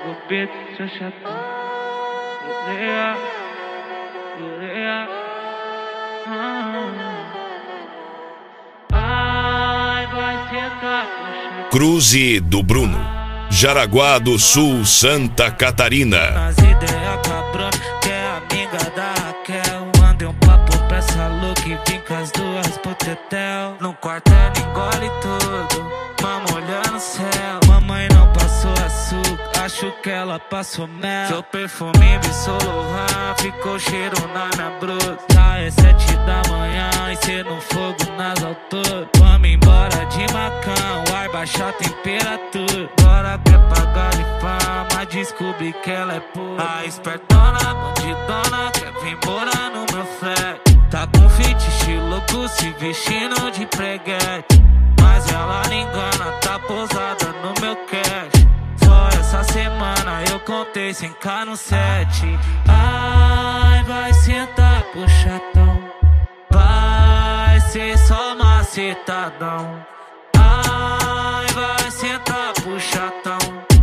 Gopito, seu chatão. Ai, vai sentar, puxa. Cruze do Bruno, Jaraguá do Sul, Santa Catarina. Nas ideias cabrão, que é amiga da Raquel. Mandei um papo pra essa louca e vim com as duas pro tetel. No quartel engole tudo, vamos olhando o céu. Mamãe não passou açúcar, acho que ela passou mel. Seu perfume me Lohan, ficou cheiro na minha brusa. Já é 7 da manhã e cê no fogo nas alturas. Vamos embora de Macão, vai baixar a temperatura. Agora quer pagar de fama, descobri que ela é pura. A espertona, bandidona, quer vir morar no meu flat. Tá com fetiche louco, se vestindo de preguete. Mas ela não engana, tá posada no meu cash. Só essa semana eu contei 100k no set. Ai, vai sentar pro chatão, vai ser só macetadão. Ai, vai sentar pro chatão,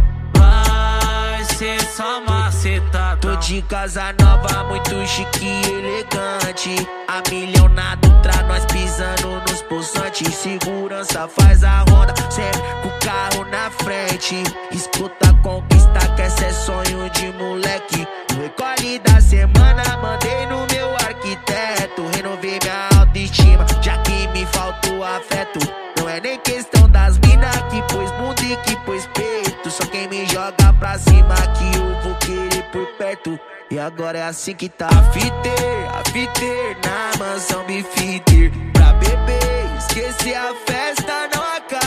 vai ser só macetadão. Tô de casa nova, muito chique e elegante. A milhão na Dutra, nós pisando nos poçantes. Segurança faz a ronda, sempre com o carro na frente. Escuta, conquista, que esse é sonho de moleque. No recolhe da semana, mandei no meu arquiteto. Renovei minha autoestima, já que me faltou afeto. Não é nem questão das mina que pôs bunda e que pôs peito. Só quem me joga pra cima que eu vou querer por perto. E agora é assim que tá a fiter na mansão Bifiter. Pra beber, esquecer a festa não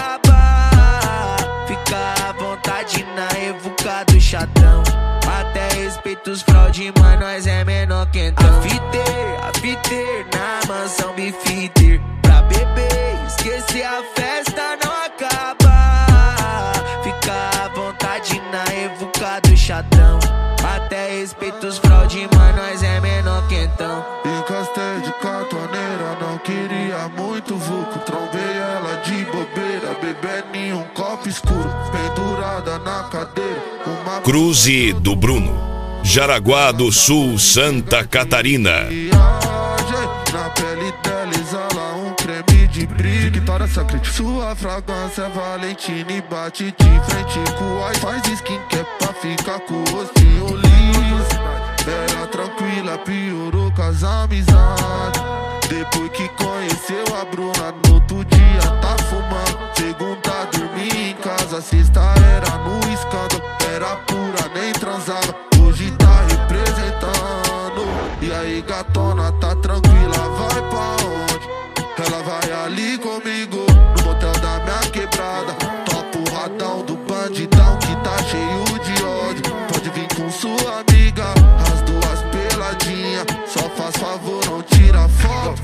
acaba. Fica à vontade na evuca do chatão. Até respeito os fraude, mas nós é menor que então. A fiter na mansão Bifiter. Pra beber, esquecer a festa não acaba. Fica à vontade na evuca do chatão. Até respeito os fraude, mas nós é menor que então. Encostei de cartoneira, não queria muito vulco. Trombei ela de bobeira, bebendo um copo escuro. Pendurada na cadeira, uma Cruze do Bruno, Jaraguá do Sul, Santa Catarina. Na pele dela exala um creme de brilho. Vitória Secret, sua fragrância é Valentina e bate de frente com o ice. Faz skincare pra ficar com o rostinho liso. Era tranquila, piorou com as amizades. Depois que conheceu a Bruna, no outro dia tá fumando. Segunda dormi em casa, sexta era no escândalo. Era pura, nem transava, hoje tá representando. E aí gatona, tá tranquila, vai pra onde? Ela vai ali comigo, no motel da minha quebrada. Topo radão do bandidão que tá cheio de ódio. Pode vir com sua amiga, as duas peladinhas. Só faz favor, não tira foto.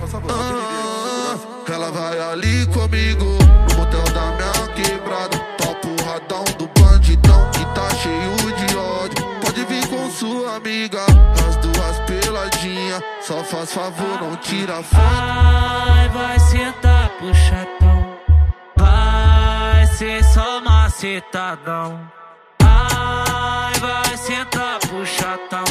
Ela vai ali comigo, no motel da minha quebrada. Topo radão do bandidão que tá cheio de ódio. Pode vir com sua amiga, as duas peladinhas. Só faz favor, não tira foto. Ai, vai sentar pro chatão, vai ser só macetadão. Ai, vai sentar pro chatão,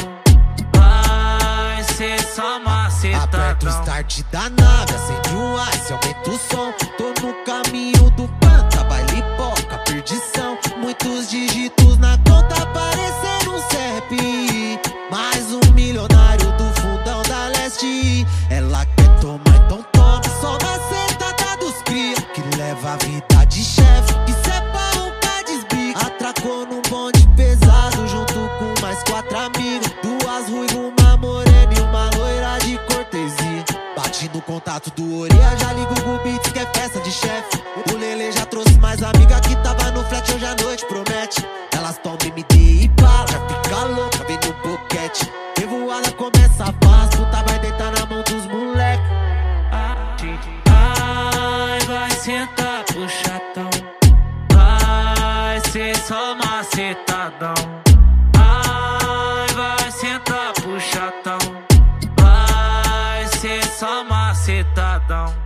vai ser só macetadão. Aperta o start da nave, acende um ice, aumenta o som. Tô no caminho do panta, baile poca, perdição. Muitos dígitos na conta, parecendo um CEP. Mais um milionário do fundão da leste. Ela quer tomar, então toma. Só macetada dos cria, que leva a vida de chefe. Isso é pra um cadisbico. Atracou num bonde pesado, junto com mais 4 amigos. 2 ruivas, uma morena e uma loira de cortesia. Bate no contato do Oreia, já liga o Gubits que é festa de chefe. O Lele já trouxe mais amiga que tava no flat, hoje à noite promete. Elas tomam MD e bala, já fica louca, vem no boquete. Revoada começa a paz, puta vai deitar na mão dos moleque. Ai, vai sentar pro chatão, vai ser só macetadão. Ai, vai sentar pro chatão, vai ser só macetadão.